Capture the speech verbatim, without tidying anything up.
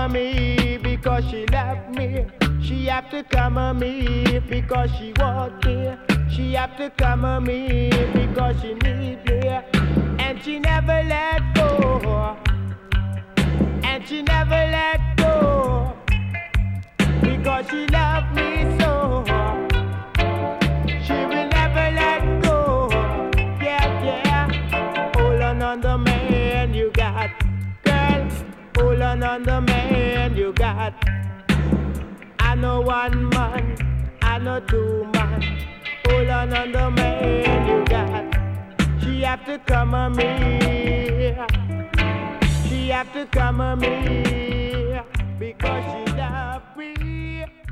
on me because she loved me. She have to come on me because she want me. She have to come on me because she need me. And she never let go. And she never let go because she loved me so. She will never let go. Yeah, yeah. Hold on on the man you got, girl. Hold on on the man you got. I know one man, I know two man. Hold on on the man you got. She have to come on me. She have to come on me because she love me.